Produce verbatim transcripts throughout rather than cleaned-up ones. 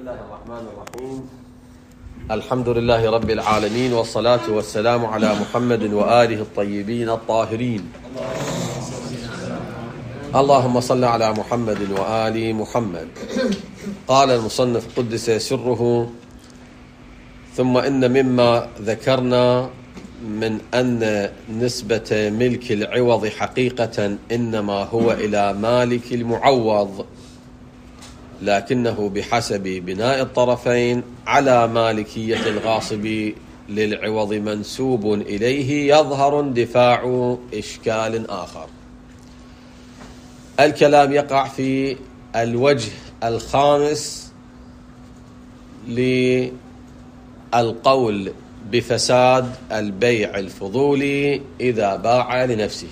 الله الرحمن الرحيم. الحمد لله رب العالمين، والصلاة والسلام على محمد وآله الطيبين الطاهرين. اللهم صل على محمد وآل محمد. قال المصنف قدس سره: ثم إن مما ذكرنا من أن نسبة ملك العوض حقيقة إنما هو إلى مالك المعوض، لكنه بحسب بناء الطرفين على مالكية الغاصب للعوض منسوب إليه، يظهر اندفاع إشكال آخر. الكلام يقع في الوجه الخامس للقول بفساد البيع الفضولي إذا باع لنفسه.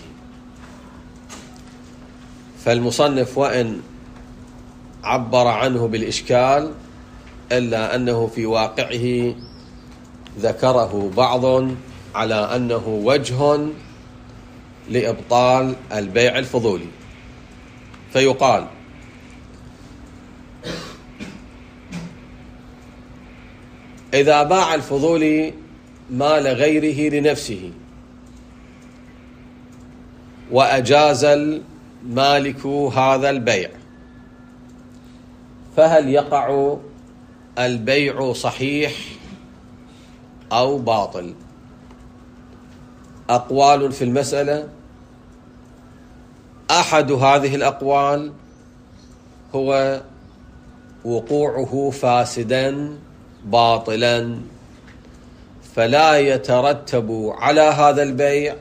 فالمصنف وإن عبر عنه بالإشكال إلا أنه في واقعه ذكره بعض على أنه وجه لإبطال البيع الفضولي. فيقال: إذا باع الفضولي مال غيره لنفسه وأجاز المالك هذا البيع، فهل يقع البيع صحيح أو باطل؟ أقوال في المسألة. أحد هذه الأقوال هو وقوعه فاسدا باطلا، فلا يترتب على هذا البيع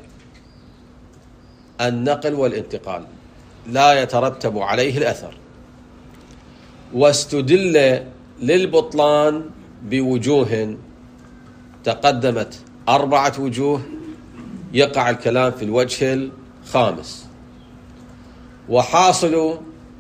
النقل والانتقال، لا يترتب عليه الأثر. واستدل للبطلان بوجوه تقدمت، أربعة وجوه، يقع الكلام في الوجه الخامس. وحاصل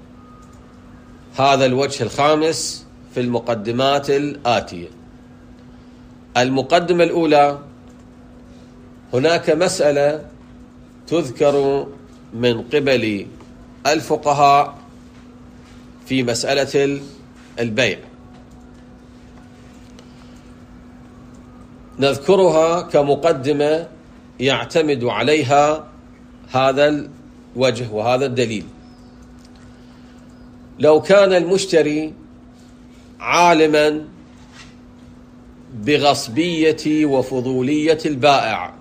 هذا الوجه الخامس في المقدمات الآتية. المقدمة الأولى: هناك مسألة تذكر من قبل الفقهاء في مسألة البيع، نذكرها كمقدمة يعتمد عليها هذا الوجه وهذا الدليل. لو كان المشتري عالما بغصبية وفضولية البائع،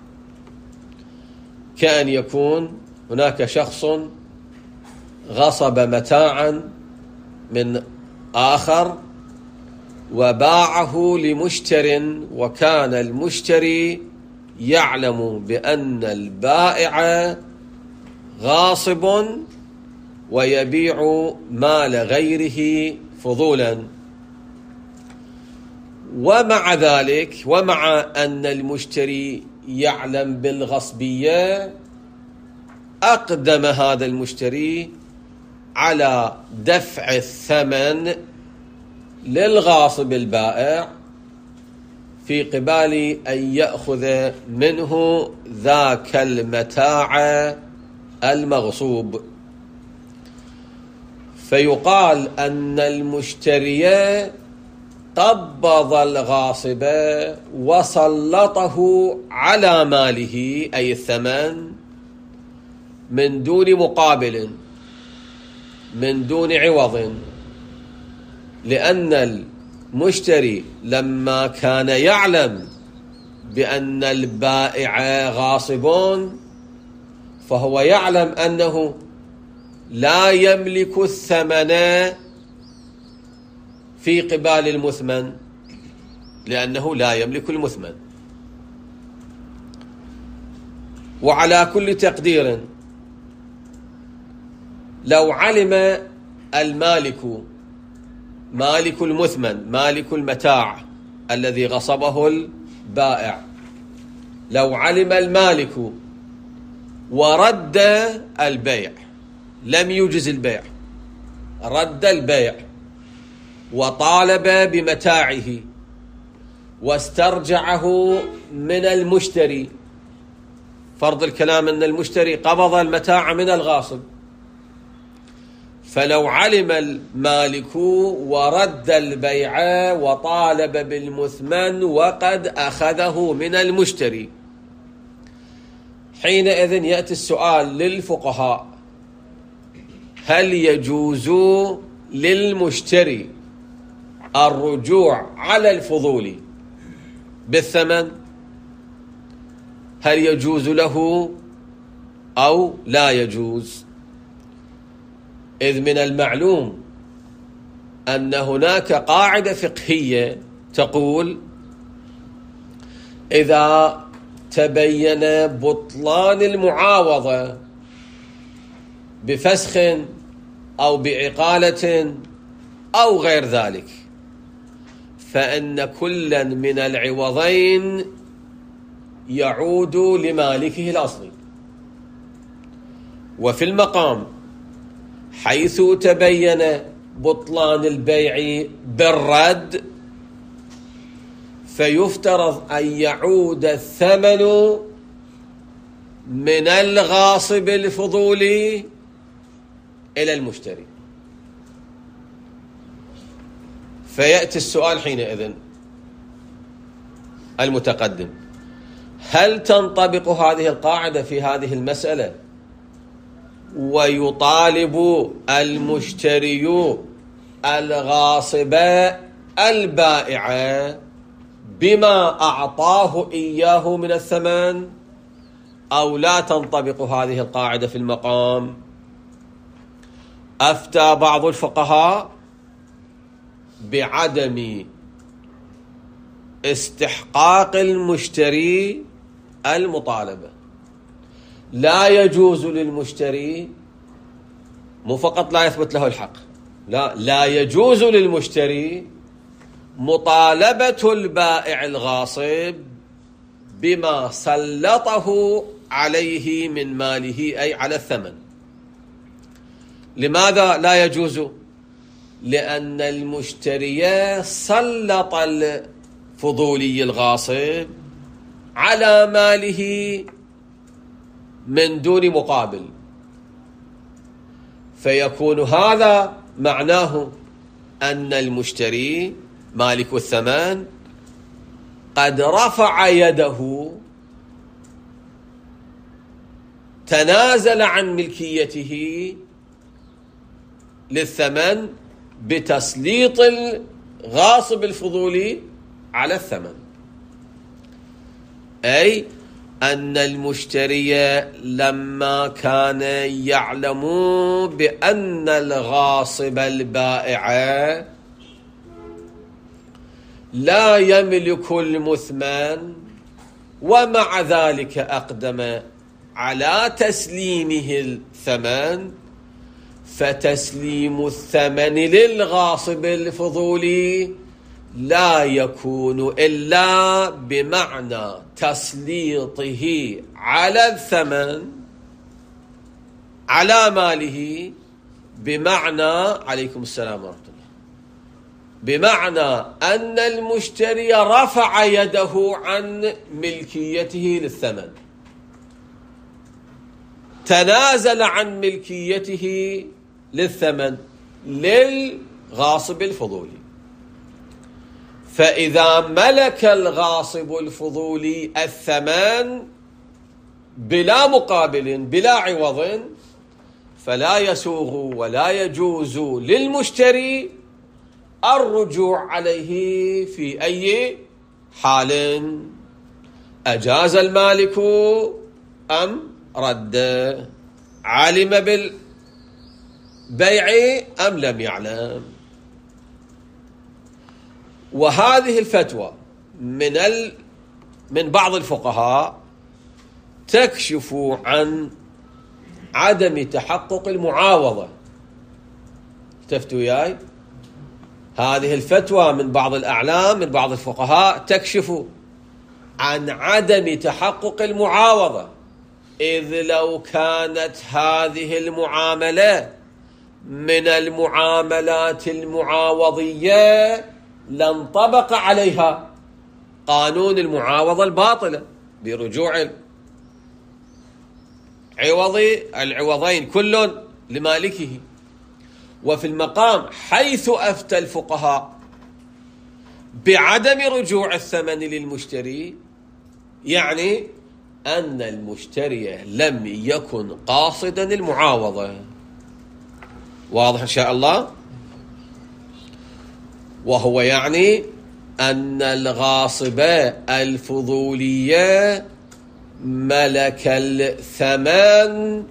كأن يكون هناك شخص غصب متاعا من آخر وباعه لمشتر، وكان المشتري يعلم بأن البائع غاصب ويبيع مال غيره فضولا، ومع ذلك ومع أن المشتري يعلم بالغصبية، أقدم هذا المشتري على دفع الثمن للغاصب البائع في قبال أن يأخذ منه ذاك المتاع المغصوب. فيقال أن المشتري قبض الغاصب وسلطه على ماله، أي الثمن، من دون مقابل، من دون عوض، لأن المشتري لما كان يعلم بأن البائع غاصبون، فهو يعلم أنه لا يملك الثمن في قبال المثمن، لأنه لا يملك المثمن. وعلى كل تقدير، لو علم المالك، مالك المثمن، مالك المتاع الذي غصبه البائع، لو علم المالك ورد البيع، لم يجز البيع، رد البيع وطالب بمتاعه واسترجعه من المشتري، فرض الكلام أن المشتري قبض المتاع من الغاصب، فلو علم المالك ورد البيع وطالب بالمثمن وقد أخذه من المشتري، حينئذ يأتي السؤال للفقهاء: هل يجوز للمشتري الرجوع على الفضول بالثمن؟ هل يجوز له أو لا يجوز؟ إذ من المعلوم أن هناك قاعدة فقهية تقول: إذا تبين بطلان المعاوضة بفسخ أو بعقالة أو غير ذلك، فإن كلا من العوضين يعود لمالكه الأصلي. وفي المقام حيث تبين بطلان البيع بالرد، فيفترض أن يعود الثمن من الغاصب الفضولي إلى المشتري. فيأتي السؤال حينئذ المتقدم: هل تنطبق هذه القاعدة في هذه المسألة ويطالب المشتري الغاصب البائع بما أعطاه إياه من الثمن، أو لا تنطبق هذه القاعدة في المقام؟ أفتى بعض الفقهاء بعدم استحقاق المشتري المطالبة. لا يجوز للمشتري، مو فقط لا يثبت له الحق، لا لا يجوز للمشتري مطالبة البائع الغاصب بما سلطه عليه من ماله، أي على الثمن. لماذا لا يجوز؟ لأن المشتري سلط الفضولي الغاصب على ماله من دون مقابل، فيكون هذا معناه أن المشتري مالك الثمن قد رفع يده، تنازل عن ملكيته للثمن بتسليط الغاصب الفضولي على الثمن، أي أن المشتري لما كان يعلم بأن الغاصب البائع لا يملك المثمن، ومع ذلك أقدم على تسليمه الثمن، فتسليم الثمن للغاصب الفضولي لا يكون إلا بمعنى تسليطه على الثمن على ماله، بمعنى عليكم السلام ورحمة الله بمعنى أن المشتري رفع يده عن ملكيته للثمن، تنازل عن ملكيته للثمن للغاصب الفضولي. فإذا ملك الغاصب الفضولي الثمن بلا مقابل بلا عوض، فلا يسوغ ولا يجوز للمشتري الرجوع عليه في أي حال، أجاز المالك أم رد، علم بالبيع أم لم يعلم. وهذه الفتوى من ال من بعض الفقهاء تكشف عن عدم تحقق المعاوضة. التفتوا وياي، هذه الفتوى من بعض الأعلام من بعض الفقهاء تكشف عن عدم تحقق المعاوضة، إذ لو كانت هذه المعاملة من المعاملات المعاوضية لانطبق عليها قانون المعاوضة الباطلة برجوع عوض العوضين كل لمالكه. وفي المقام حيث أفتى الفقهاء بعدم رجوع الثمن للمشتري، يعني أن المشتري لم يكن قاصدا المعاوضة. واضح إن شاء الله؟ وهو يعني أن الغاصب الفضولية ملك الثمن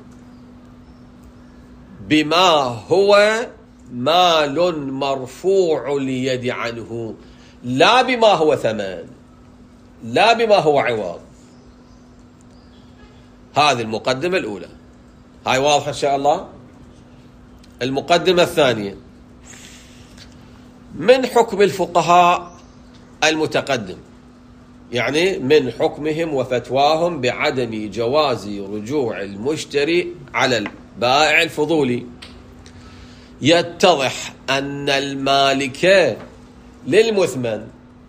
بما هو مال مرفوع اليد عنه، لا بما هو ثمن، لا بما هو عوض. هذه المقدمة الأولى، هاي واضحة إن شاء الله. المقدمة الثانية من حكم الفقهاء المتقدم، يعني من حكمهم وفتواهم بعدم جواز رجوع المشتري على البائع الفضولي، يتضح أن المالك للمثمن،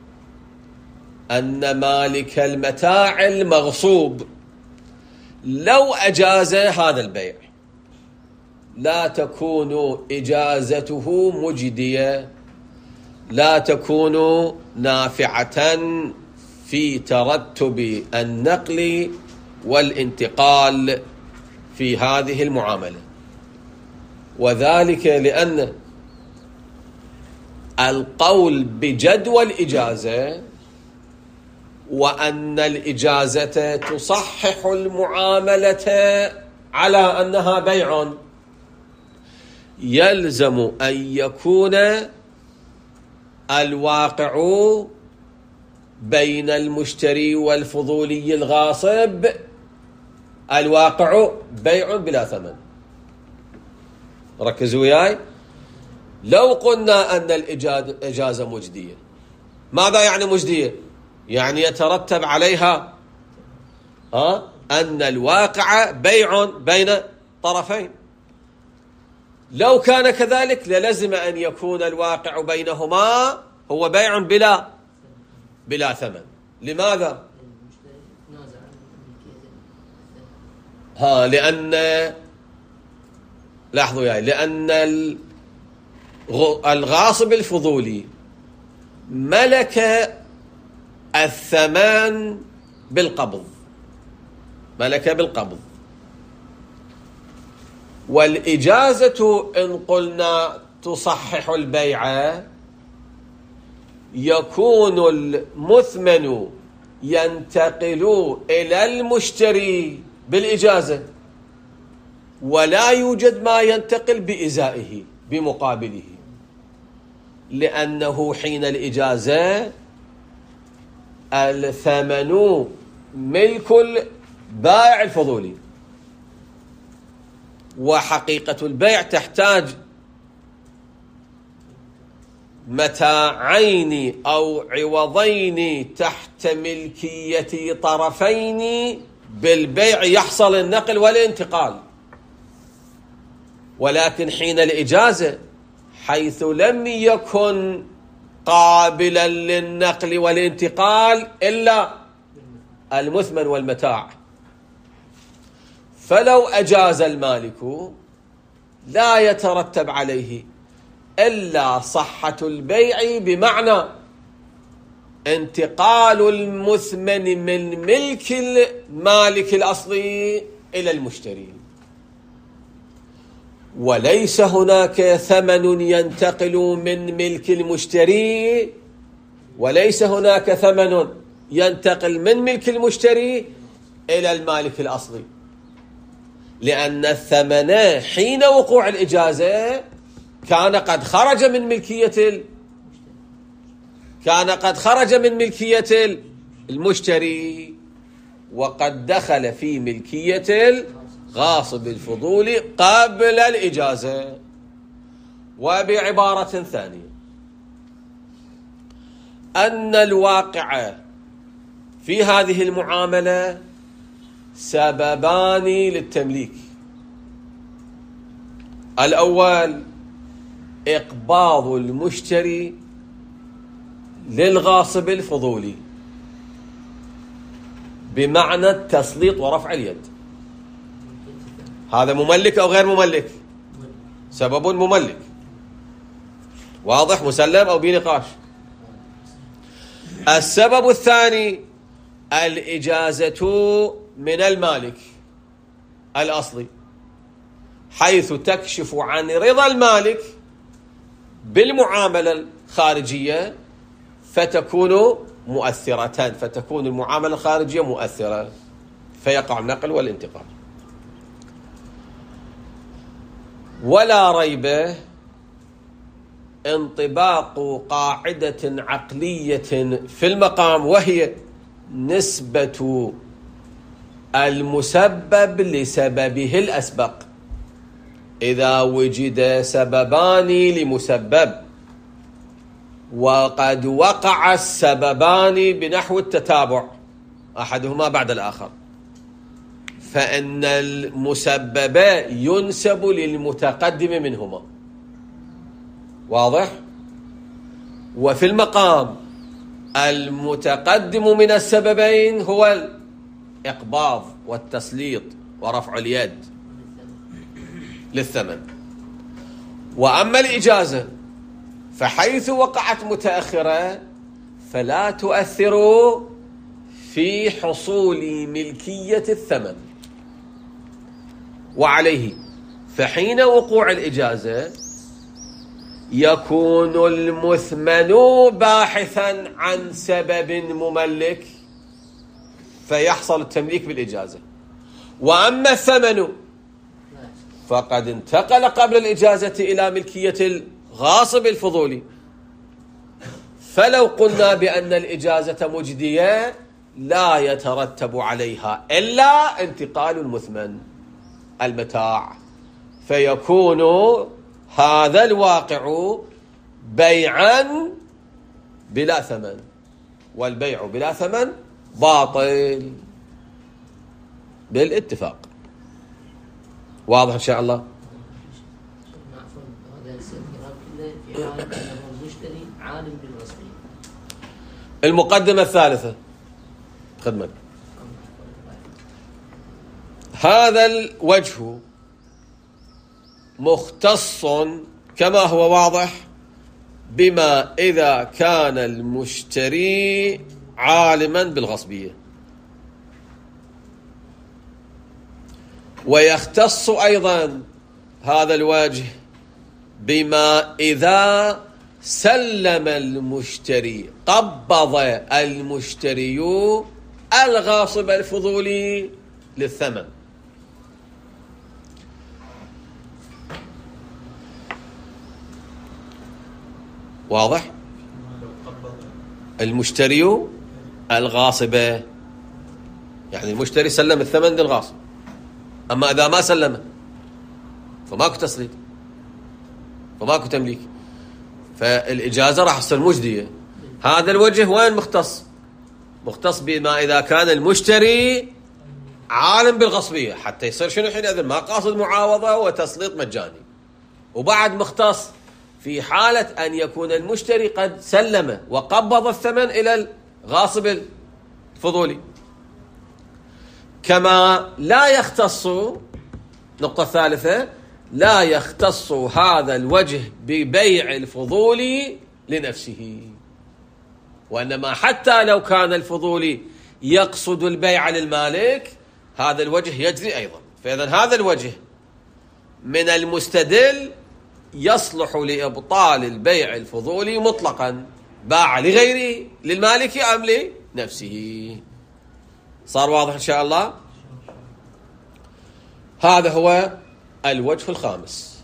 أن مالك المتاع المغصوب لو أجاز هذا البيع لا تكون إجازته مجدية، لا تكون نافعة في ترتب النقل والانتقال في هذه المعاملة. وذلك لأن القول بجدوى الإجازة وأن الإجازة تصحح المعاملة على أنها بيع، يلزم أن يكون الواقع بين المشتري والفضولي الغاصب الواقع بيع بلا ثمن. ركزوا وياي. لو قلنا أن الإجازة مجدية، ماذا يعني مجدية؟ يعني يترتب عليها أه؟ أن الواقع بيع بين طرفين. لو كان كذلك للزم أن يكون الواقع بينهما هو بيع بلا بلا ثمن. لماذا؟ ها لأن لاحظوا يعني لأن الغاصب الفضولي ملك الثمن بالقبض، ملك بالقبض. والإجازة إن قلنا تصحح البيع، يكون المثمن ينتقل إلى المشتري بالإجازة، ولا يوجد ما ينتقل بإزائه بمقابله، لأنه حين الإجازة الثمن ملك البائع الفضولي، وحقيقة البيع تحتاج متاعين أو عوضين تحت ملكية طرفين بالبيع يحصل النقل والانتقال. ولكن حين الإجازة حيث لم يكن قابلا للنقل والانتقال إلا المثمن والمتاع، فلو أجاز المالك لا يترتب عليه إلا صحة البيع، بمعنى انتقال المثمن من ملك المالك الأصلي إلى المشتري. وليس هناك ثمن ينتقل من ملك المشتري، وليس هناك ثمن ينتقل من ملك المشتري إلى المالك الأصلي، لأن الثمن حين وقوع الإجازة كان قد خرج من ملكية ال... كان قد خرج من ملكية المشتري، وقد دخل في ملكية الغاصب الفضولي قبل الإجازة. وبعبارة ثانية، أن الواقع في هذه المعاملة سببان للتمليك. الأول إقباض المشتري للغاصب الفضولي بمعنى التسليط ورفع اليد. هذا مملك أو غير مملك؟ سبب مملك. واضح؟ مسلم أو بنقاش. السبب الثاني الإجازة من المالك الأصلي، حيث تكشف عن رضا المالك بالمعاملة الخارجية فتكون مؤثرة، فتكون المعاملة الخارجية مؤثرة فيقع النقل والانتقال. ولا ريب انطباق قاعدة عقلية في المقام، وهي نسبة المسبب لسببه الأسبق. إذا وجد سببان لمسبب وقد وقع السببان بنحو التتابع أحدهما بعد الآخر، فإن المسبب ينسب للمتقدم منهما. واضح؟ وفي المقام المتقدم من السببين هو الإقباض والتسليط ورفع اليد للثمن. وأما الإجازة فحيث وقعت متأخرة فلا تؤثر في حصول ملكية الثمن. وعليه فحين وقوع الإجازة يكون المثمن باحثا عن سبب مملك فيحصل التمليك بالإجازة. وأما الثمن فقد انتقل قبل الإجازة إلى ملكية الغاصب الفضولي، فلو قلنا بأن الإجازة مجدية لا يترتب عليها إلا انتقال المثمن المتاع، فيكون هذا الواقع بيعا بلا ثمن، والبيع بلا ثمن باطل بالاتفاق. واضح إن شاء الله؟ المقدمة الثالثة خدمة. هذا الوجه مختص كما هو واضح بما إذا كان المشتري عالما بالغصبية، ويختص أيضا هذا الوجه بما إذا سلم المشتري، قبض المشتري الغاصب الفضولي للثمن. واضح؟ المشتري الغاصب، يعني المشتري سلم الثمن للغاصب، أما إذا ما سلمه فماكو تسليط، فماكو تمليك، فالإجازة راح تصير مجدية. هذا الوجه وين مختص؟ مختص بما إذا كان المشتري عالم بالغصبية، حتى يصير شنو حينئذ؟ ما قاصد معاوضة وتسليط مجاني. وبعد مختص في حالة أن يكون المشتري قد سلم وقبض الثمن إلى الغاصب الفضولي. كما لا يختص، نقطة ثالثة، لا يختص هذا الوجه ببيع الفضولي لنفسه، وإنما حتى لو كان الفضولي يقصد البيع للمالك هذا الوجه يجري أيضا. فإذا هذا الوجه من المستدل يصلح لإبطال البيع الفضولي مطلقا، باع لغيره، للمالك أم لنفسه. صار واضح إن شاء الله؟ هذا هو الوجه الخامس.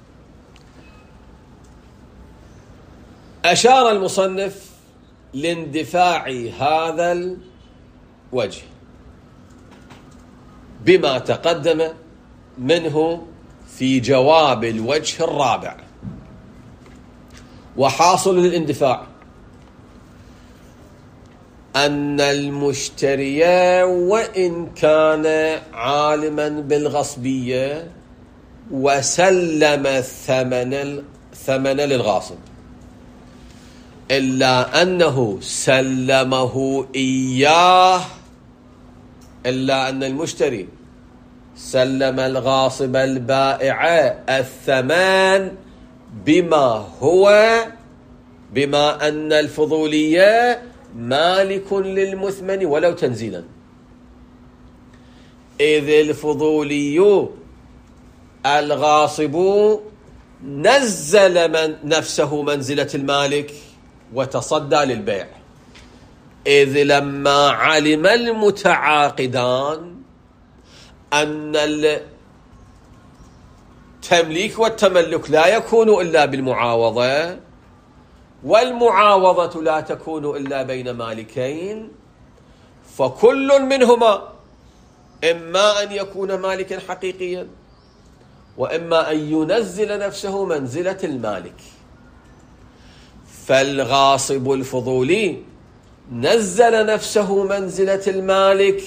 أشار المصنف لاندفاع هذا الوجه بما تقدم منه في جواب الوجه الرابع. وحاصل الاندفاع أن المشتري وإن كان عالما بالغصبية وسلم الثمن الثمن للغاصب، إلا أنه سلمه إياه، إلا أن المشتري سلم الغاصب البائع الثمن بما هو بما أن الفضولية مالك للمثمن ولو تنزيلا، إذ الفضولي الغاصب نزل من نفسه منزلة المالك وتصدى للبيع، إذ لما علم المتعاقدان أن التمليك والتملك لا يكون إلا بالمعاوضة، والمعاوضة لا تكون إلا بين مالكين، فكل منهما إما أن يكون مالكا حقيقيا وإما أن ينزل نفسه منزلة المالك. فالغاصب الفضولي نزل نفسه منزلة المالك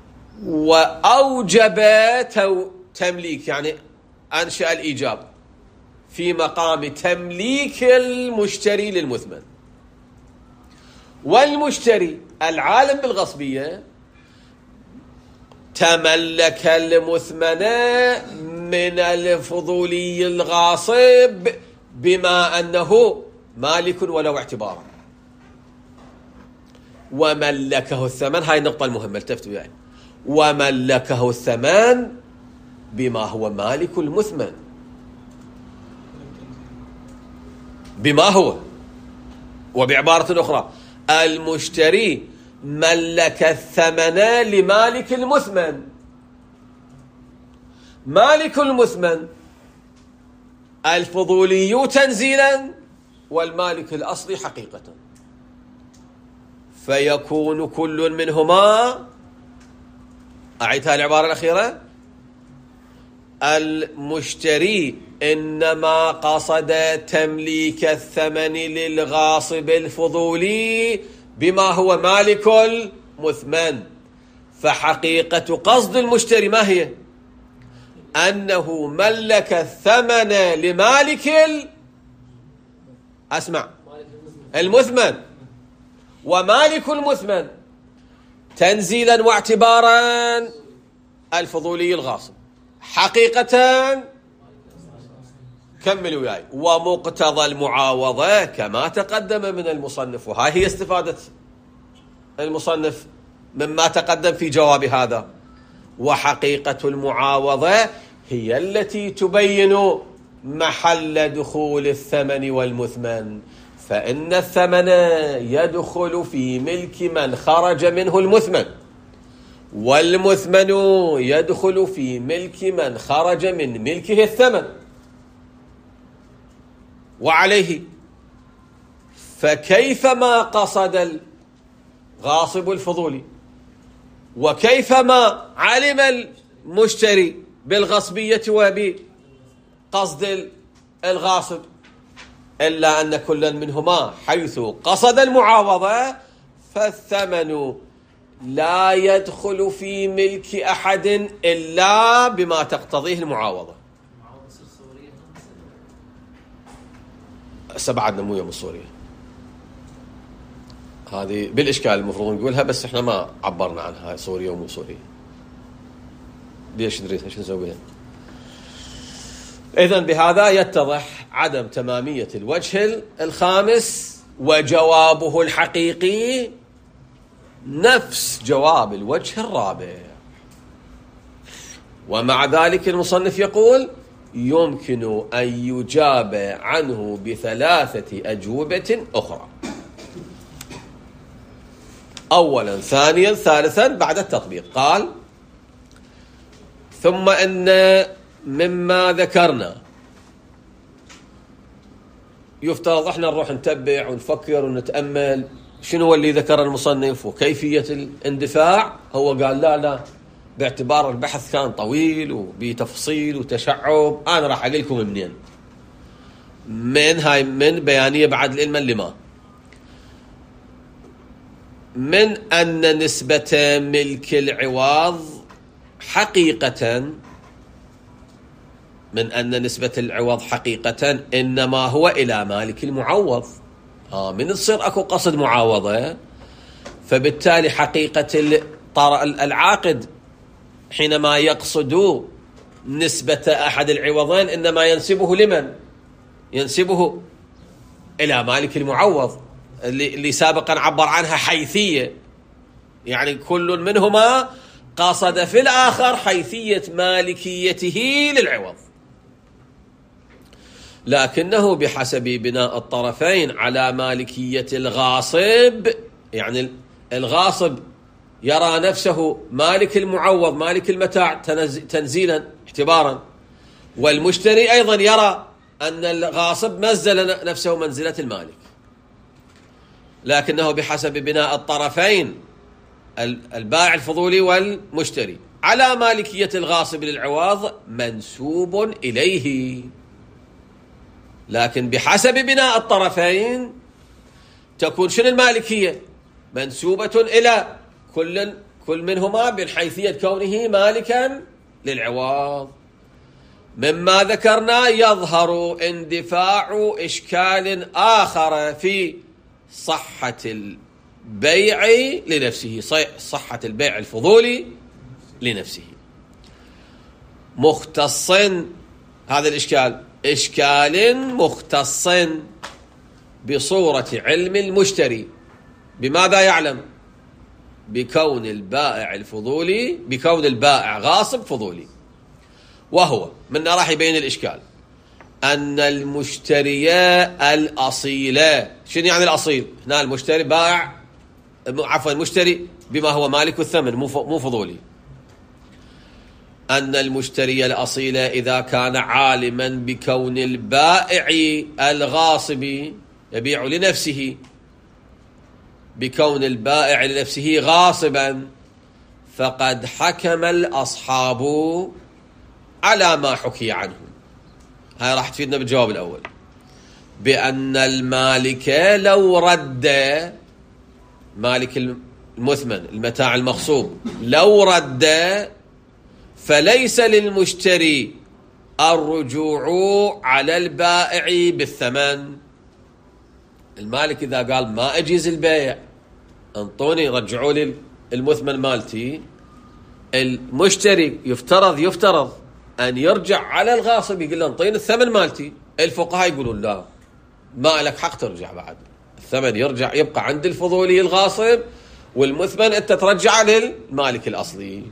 وأوجب تمليك، يعني أنشأ الإيجاب في مقام تمليك المشتري للمثمن. والمشتري العالم بالغصبية تملك المثمن من الفضولي الغاصب بما أنه مالك ولو اعتبارا، وملكه الثمن. هاي النقطة المهمة التفتوا يعني. وملكه الثمن بما هو مالك المثمن، بما هو. وبعبارة أخرى المشتري ملك الثمن لمالك المثمن. مالك المثمن الفضولي تنزيلا والمالك الأصلي حقيقة، فيكون كل منهما، أعيدها العبارة الأخيرة، المشتري إنما قصد تمليك الثمن للغاصب الفضولي بما هو مالك المثمن، فحقيقة قصد المشتري ما هي؟ أنه ملك الثمن لمالك ال... أسمع المثمن، ومالك المثمن تنزيلا واعتبارا الفضولي الغاصب، حقيقة كملوا وياي. ومقتضى المعاوضة كما تقدم من المصنف، وهاي هي استفادة المصنف مما تقدم في جواب هذا. وحقيقة المعاوضة هي التي تبين محل دخول الثمن والمثمن، فإن الثمن يدخل في ملك من خرج منه المثمن، والمثمن يدخل في ملك من خرج من ملكه الثمن. وعليه فكيفما قصد الغاصب الفضولي وكيفما علم المشتري بالغصبية وبقصد الغاصب، إلا أن كل منهما حيث قصد المعاوضة فالثمن لا يدخل في ملك أحد إلا بما تقتضيه المعاوضة. سبعدنا مو يوم الصورية، هذه بالإشكال المفروض نقولها، بس إحنا ما عبرنا عنها صورية ومو صورية. ليش دريتها؟ شو نسويها؟ إذن بهذا يتضح عدم تمامية الوجه الخامس، وجوابه الحقيقي نفس جواب الوجه الرابع. ومع ذلك المصنف يقول يمكن أن يجاب عنه بثلاثة أجوبة أخرى، أولا ثانيا ثالثا بعد التطبيق. قال ثم إن مما ذكرنا يفترض احنا نروح نتبع ونفكر ونتأمل شنو اللي ذكر المصنف وكيفية الاندفاع. هو قال لا لا، باعتبار البحث كان طويل وبتفصيل وتشعب، أنا راح أقول لكم منين، من هاي من بيانية بعد العلم لما من أن نسبة ملك العوض حقيقة من أن نسبة العوض حقيقة إنما هو إلى مالك المعوض. آه من تصير أكو قصد معاوضة، فبالتالي حقيقة العاقد حينما يقصد نسبة أحد العوضين إنما ينسبه لمن؟ ينسبه إلى مالك المعوض اللي, اللي سابقا عبر عنها حيثية، يعني كل منهما قصد في الآخر حيثية مالكيته للعوض، لكنه بحسب بناء الطرفين على مالكية الغاصب، يعني الغاصب يرى نفسه مالك المعوض مالك المتاع تنزيلا اعتبارا، والمشتري أيضا يرى أن الغاصب نزل نفسه منزلة المالك، لكنه بحسب بناء الطرفين البائع الفضولي والمشتري على مالكية الغاصب للعوض منسوب إليه، لكن بحسب بناء الطرفين تكون شنو المالكية؟ منسوبة إلى كل كل منهما من حيثية كونه مالكا للعوض. مما ذكرنا يظهر اندفاع إشكال آخر في صحة البيع لنفسه، صحة البيع الفضولي لنفسه، مختص هذا الإشكال إشكال مختص بصورة علم المشتري. بماذا يعلم؟ بكون البائع الفضولي بكون البائع غاصب فضولي، وهو من راح يبين الإشكال أن المشتري الأصيل، شنو يعني الأصيل؟ هنا المشتري بائع عفوا المشتري بما هو مالك الثمن مو فضولي، أن المشتري الأصيل إذا كان عالما بكون البائع الغاصب يبيع لنفسه بكون البائع لنفسه غاصبا، فقد حكم الأصحاب على ما حكي عنه. هاي راح تفيدنا بالجواب الأول، بأن المالك لو رد مالك المثمن المتاع المغصوب لو رد فليس للمشتري الرجوع على البائع بالثمن. المالك إذا قال ما أجيز البيع انطوني رجعوا لي المثمن مالتي، المشتري يفترض يفترض أن يرجع على الغاصب يقول له انطيني الثمن مالتي. الفقهاء يقولون لا، ما لك حق ترجع، بعد الثمن يرجع يبقى عند الفضولي الغاصب، والمثمن أنت ترجع للمالك الأصلي.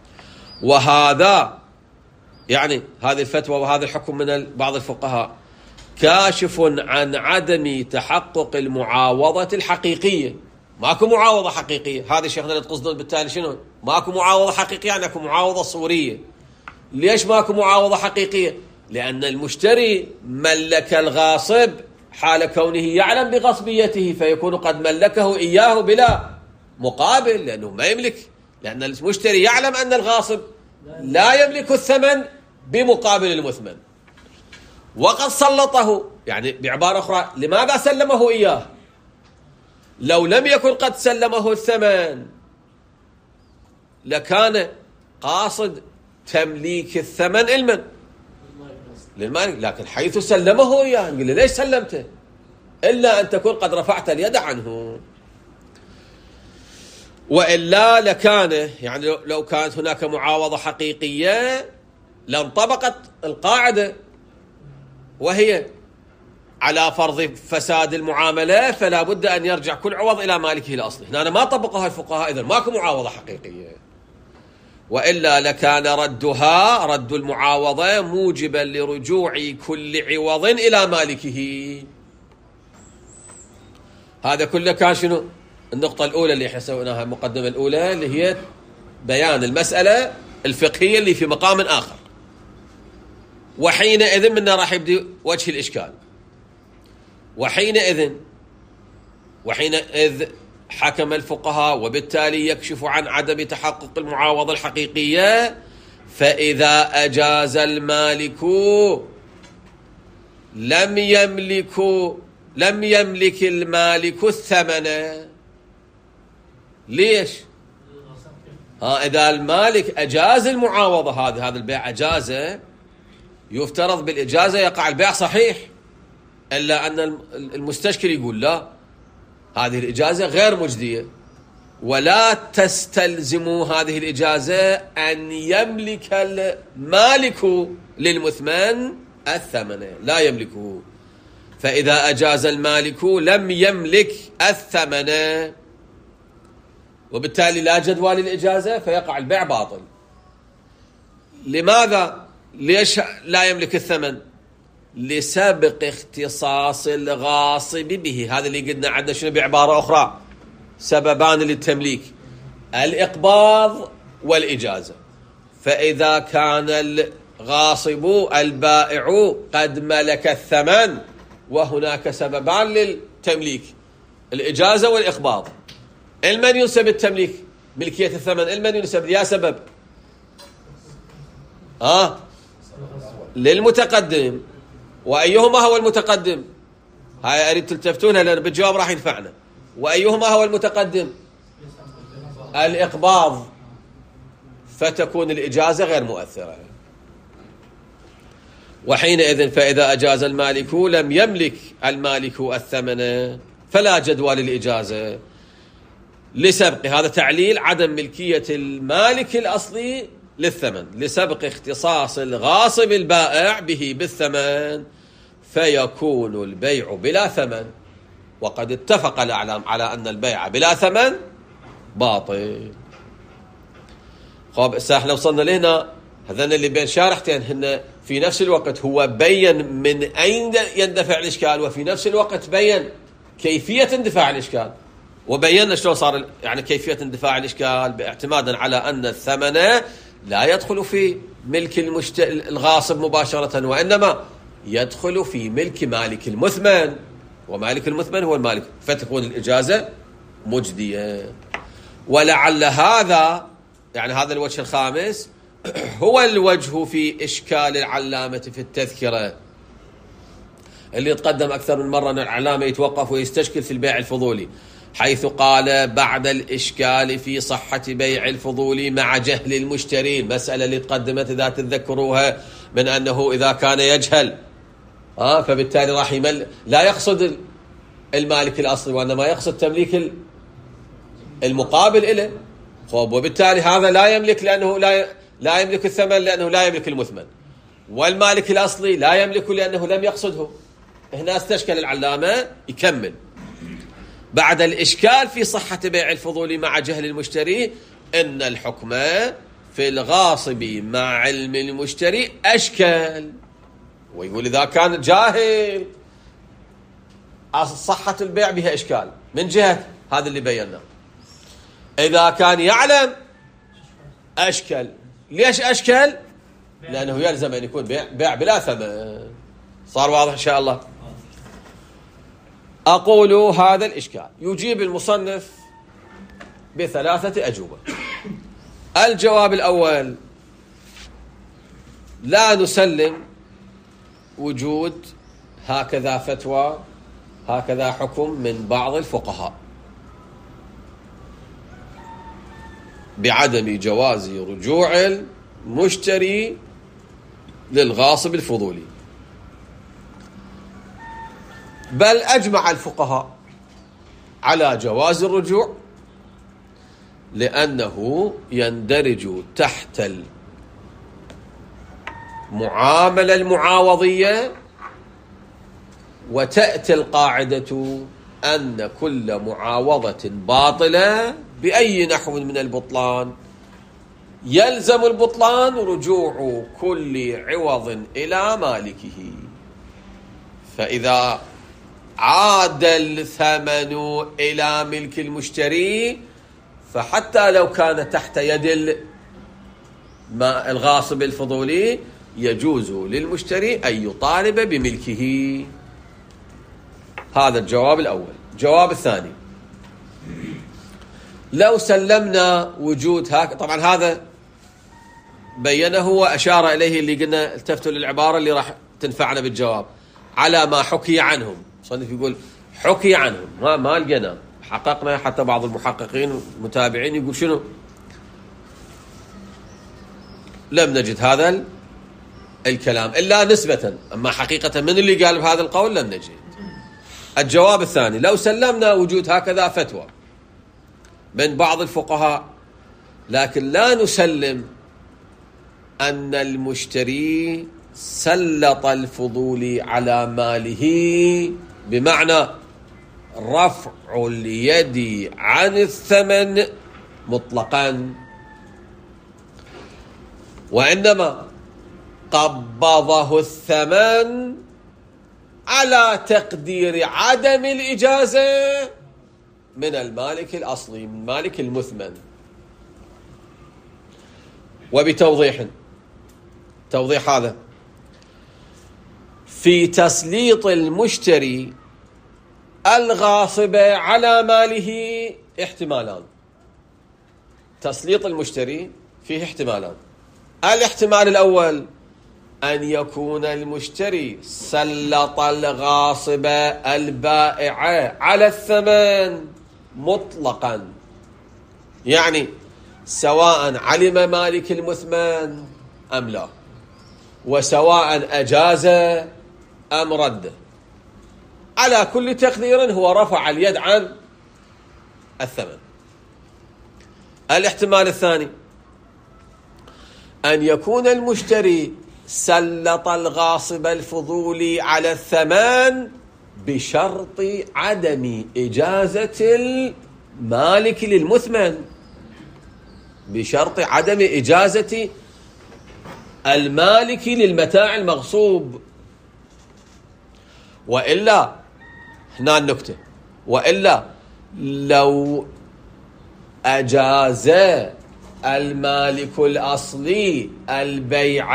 وهذا يعني هذه الفتوى وهذا الحكم من بعض الفقهاء كاشف عن عدم تحقق المعاوضة الحقيقية. ماكو معاوضة حقيقية، هذا شيخنا تقصدون بالتالي شنو؟ ماكو معاوضة حقيقية، يعني اكو معاوضة صورية. ليش ماكو معاوضة حقيقية؟ لأن المشتري ملك الغاصب حال كونه يعلم بغصبيته، فيكون قد ملكه إياه بلا مقابل، لأنه ما يملك، لأن المشتري يعلم أن الغاصب لا يملك الثمن بمقابل المثمن، وقد سلطه، يعني بعبارة أخرى لماذا سلمه إياه؟ لو لم يكن قد سلمه الثمن لكان قاصد تمليك الثمن المن للمالك، لكن حيث سلمه إياه نقول له ليش سلمته؟ إلا أن تكون قد رفعت اليد عنه، وإلا لكان يعني لو كانت هناك معاوضة حقيقية لانطبقت القاعدة، وهي على فرض فساد المعاملة فلا بد أن يرجع كل عوض إلى مالكه الأصلي. هنا ما طبقها الفقهاء، إذن ماكو معاوضة حقيقية، وإلا لكان ردها رد المعاوضة موجبا لرجوع كل عوض إلى مالكه. هذا كله كان شنو؟ النقطة الأولى اللي احنا سويناها، المقدمة الأولى اللي هي بيان المسألة الفقهية اللي في مقام آخر. وحينئذ منا راح يبدي وجه الإشكال. وحينئذ وحينئذ حكم الفقهاء، وبالتالي يكشف عن عدم تحقق المعاوضة الحقيقية. فإذا أجاز المالك لم يملك لم يملك المالك الثمن. ليش؟ ها إذا المالك أجاز المعاوضة، هذا هذا البيع أجازه، يفترض بالإجازة يقع البيع صحيح، إلا أن المستشكل يقول لا، هذه الإجازة غير مجدية، ولا تستلزم هذه الإجازة أن يملك المالك للمثمن الثمن، لا يملكه، فإذا أجاز المالك لم يملك الثمن، وبالتالي لا جدوى للإجازة فيقع البيع باطل. لماذا؟ ليش لا يملك الثمن؟ لسبق اختصاص الغاصب به. هذا اللي قلنا عندنا شنو بعبارة أخرى؟ سببان للتمليك: الإقباض والإجازة. فإذا كان الغاصب البائع قد ملك الثمن، وهناك سببان للتمليك: الإجازة والإقباض. المن ينسب التمليك ملكية الثمن؟ المن ينسب يا سبب؟ آه للمتقدم. وأيهما هو المتقدم؟ هاي أريد تلتفتونها لأن بالجواب راح ينفعنا. وأيهما هو المتقدم؟ الإقباض، فتكون الإجازة غير مؤثرة. وحينئذ فإذا أجاز المالك لم يملك المالك الثمن فلا جدوى للإجازة لسبق، هذا تعليل عدم ملكية المالك الأصلي للثمن، لسبق اختصاص الغاصب البائع به بالثمن، فيكون البيع بلا ثمن. وقد اتفق الأعلام على أن البيع بلا ثمن باطل. خب هسه احنا وصلنا لهنا، هذين اللي بين شارحتين هن في نفس الوقت هو بين من أين يندفع الإشكال، وفي نفس الوقت بين كيفية اندفاع الإشكال. وبينا شلون صار يعني كيفية اندفاع الإشكال باعتمادا على أن الثمن لا يدخل في ملك المشت... الغاصب مباشرة، وإنما يدخل في ملك مالك المثمن، ومالك المثمن هو المالك، فتكون الإجازة مجدية. ولعل هذا يعني هذا الوجه الخامس هو الوجه في إشكال العلامة في التذكرة، اللي يتقدم أكثر من مرة أن العلامة يتوقف ويستشكل في البيع الفضولي، حيث قال بعد الإشكال في صحة بيع الفضولي مع جهل المشتري. المسألة اللي تقدمت إذا تتذكروها من أنه إذا كان يجهل آه فبالتالي راح يمل، لا يقصد المالك الأصلي وإنما يقصد تمليك المقابل إله. خب وبالتالي هذا لا يملك لأنه لا لا يملك الثمن لأنه لا يملك المثمن، والمالك الأصلي لا يملك لأنه لم يقصده. هنا استشكل العلامة يكمل: بعد الإشكال في صحة بيع الفضول مع جهل المشتري إن الحكم في الغاصب مع علم المشتري أشكال. ويقول إذا كان جاهل صحة البيع بها إشكال من جهة هذا اللي بينا. إذا كان يعلم أشكل. ليش أشكل؟ لأنه يلزم أن يكون بيع, بيع بلا ثمن. صار واضح إن شاء الله؟ أقول هذا الإشكال يجيب المصنف بثلاثة أجوبة. الجواب الأول: لا نسلم وجود هكذا فتوى هكذا حكم من بعض الفقهاء بعدم جواز رجوع المشتري للغاصب الفضولي، بل أجمع الفقهاء على جواز الرجوع، لأنه يندرج تحت المعاملة المعاوضية، وتأتي القاعدة أن كل معاوضة باطلة بأي نحو من البطلان يلزم البطلان رجوع كل عوض إلى مالكه. فإذا عاد الثمن إلى ملك المشتري، فحتى لو كان تحت يد الغاصب الفضولي يجوز للمشتري أن يطالب بملكه. هذا الجواب الأول. الجواب الثاني: لو سلمنا وجود هك، طبعا هذا بينه وأشار إليه اللي قلنا التفتوا للعبارة اللي راح تنفعنا بالجواب، على ما حكي عنهم. صنف يقول حكي عنهم، ما ما لقينا، حققنا حتى بعض المحققين المتابعين يقول شنو؟ لم نجد هذا الكلام إلا نسبة، أما حقيقة من اللي قال بهذا القول لم نجد. الجواب الثاني: لو سلمنا وجود هكذا فتوى من بعض الفقهاء، لكن لا نسلم أن المشتري سلط الفضولي على ماله، بمعنى رفع اليد عن الثمن مطلقا، وإنما قبضه الثمن على تقدير عدم الإجازة من المالك الأصلي، من مالك المثمن. وبتوضيح، توضيح هذا: في تسليط المشتري الغاصب على ماله احتمالان. تسليط المشتري فيه احتمالان. الاحتمال الأول أن يكون المشتري سلط الغاصب البائع على الثمن مطلقا، يعني سواء علم مالك المثمن أم لا، وسواء أجاز أم رد، على كل تقدير هو رفع اليد عن الثمن. الاحتمال الثاني أن يكون المشتري سلط الغاصب الفضولي على الثمن بشرط عدم إجازة المالك للمثمن، بشرط عدم إجازة المالك للمتاع المغصوب. وإلا، هنا النكتة، وإلا لو أجاز المالك الأصلي البيع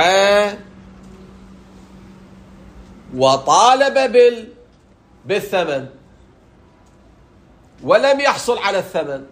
وطالب بال بالثمن ولم يحصل على الثمن،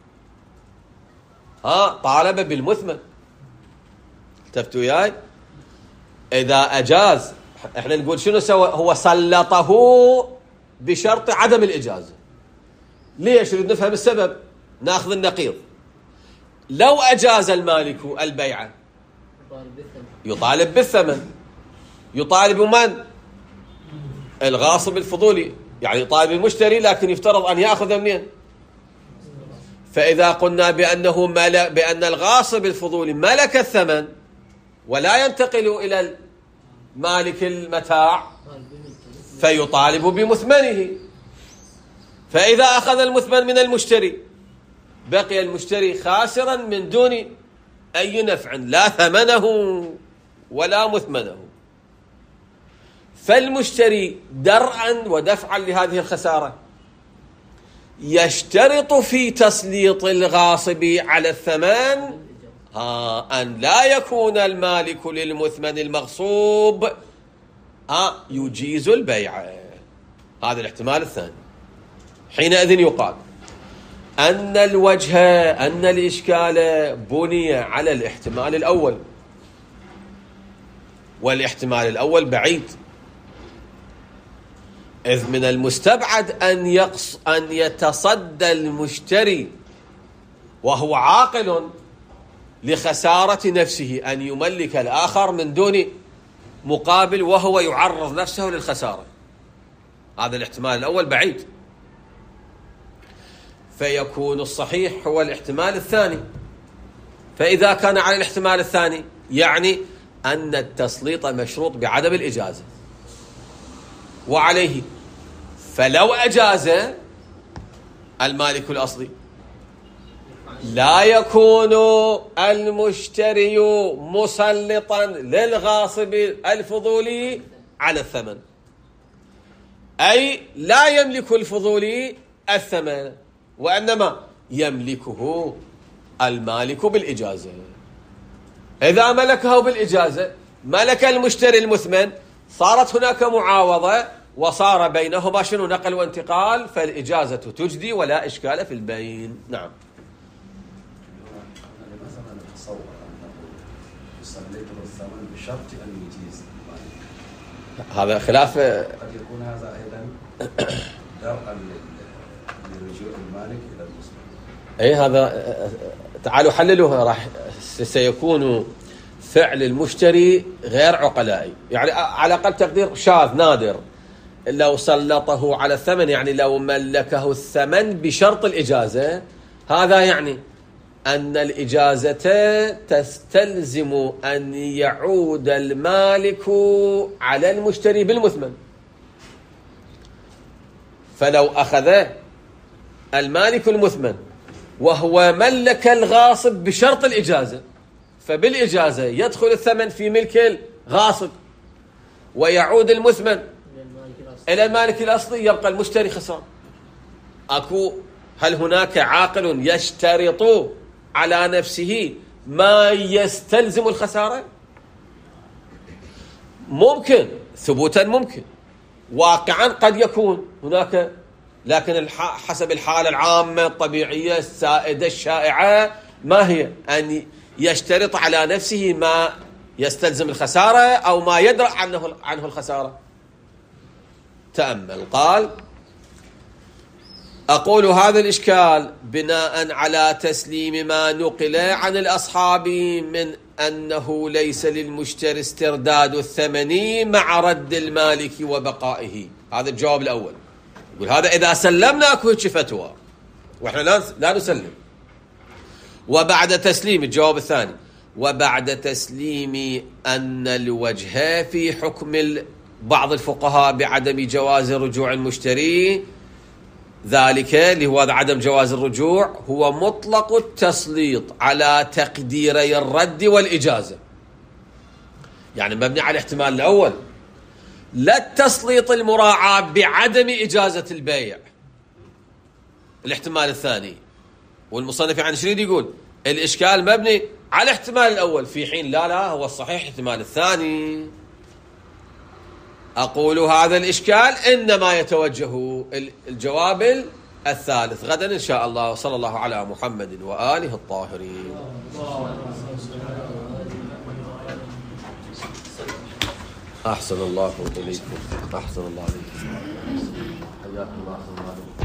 ها طالب بالمثمن، التفتوا وياي؟ إذا أجاز، احنا نقول شنو سوى؟ هو سلطه بشرط عدم الإجازة. ليش؟ نريد نفهم السبب، ناخذ النقيض. لو أجاز المالك البيع يطالب بالثمن، يطالب من؟ الغاصب الفضولي، يعني يطالب المشتري، لكن يفترض أن يأخذ منين؟ فإذا قلنا بأنه ملك، بأن الغاصب الفضولي ملك الثمن ولا ينتقل إلى مالك المتاع، فيطالب بمثمنه. فإذا أخذ المثمن من المشتري بقي المشتري خاسرا من دون أي نفع، لا ثمنه ولا مثمنه. فالمشتري درءا ودفعا لهذه الخسارة يشترط في تسليط الغاصب على الثمن ها أن لا يكون المالك للمثمن المغصوب ها يجيز البيع. هذا الاحتمال الثاني. حينئذ يقال أن الوجه، أن الإشكال بني على الاحتمال الأول، والاحتمال الأول بعيد، إذ من المستبعد أن يقص أن يتصدى المشتري وهو عاقل لخسارة نفسه أن يملك الآخر من دون مقابل وهو يعرض نفسه للخسارة. هذا الاحتمال الأول بعيد، فيكون الصحيح هو الاحتمال الثاني. فإذا كان على الاحتمال الثاني يعني أن التسليط مشروط بعدم الإجازة، وعليه فلو أجاز المالك الأصلي لا يكون المشتري مسلطا للغاصب الفضولي على الثمن، أي لا يملك الفضولي الثمن، وإنما يملكه المالك بالإجازة. إذا ملكه بالإجازة ملك المشتري المثمن، صارت هناك معاوضة وصار بينهما شنو؟ نقل وانتقال، فالإجازة تجدي ولا إشكال في البين. نعم. لماذا نتصور أنه يسلطه الثمن بشرط أن يجيز المالك؟ هذا خلاف، قد يكون هذا أيضا درءا لرجوع المالك إلى المسلم. أي هذا تعالوا حللوها، راح سيكون فعل المشتري غير عقلائي، يعني على أقل تقدير شاذ نادر. لو سلطه على الثمن يعني لو ملكه الثمن بشرط الإجازة، هذا يعني أن الإجازة تستلزم أن يعود المالك على المشتري بالمثمن. فلو أخذ المالك المثمن وهو ملك الغاصب بشرط الإجازة، فبالإجازة يدخل الثمن في ملك الغاصب ويعود المثمن إلى المالك الأصلي، يبقى المشتري خسران. أكو هل هناك عاقل يشترط على نفسه ما يستلزم الخسارة؟ ممكن، ثبوتا ممكن، واقعا قد يكون هناك، لكن حسب الحالة العامة الطبيعية السائدة الشائعة ما هي؟ أن يشترط على نفسه ما يستلزم الخسارة أو ما يدرأ عنه عنه الخسارة. تأمل، قال: أقول هذا الإشكال بناء على تسليم ما نقل عن الأصحاب من أنه ليس للمشتري استرداد الثمن مع رد المالك وبقائه. هذا الجواب الأول. يقول هذا إذا سلمنا أكو هيك فتوى، وإحنا لا لا نسلم. وبعد تسليم، الجواب الثاني، وبعد تسليم أن الوجه في حكم بعض الفقهاء بعدم جواز رجوع المشتري، ذلك اللي هو عدم جواز الرجوع هو مطلق التسليط على تقديري الرد والإجازة، يعني مبني على الاحتمال الأول، لا التسليط المراعاة بعدم إجازة البيع. الاحتمال الثاني، والمصنف عن شريد يقول الإشكال مبني على الاحتمال الأول، في حين لا لا هو الصحيح الاحتمال الثاني. أقول هذا الإشكال إنما يتوجه الجواب الثالث غدا إن شاء الله. وصلى الله على محمد وآله الطاهرين. أحسن الله إليكم، أحسن الله إليكم، حياكم الله، أحسن الله إليكم.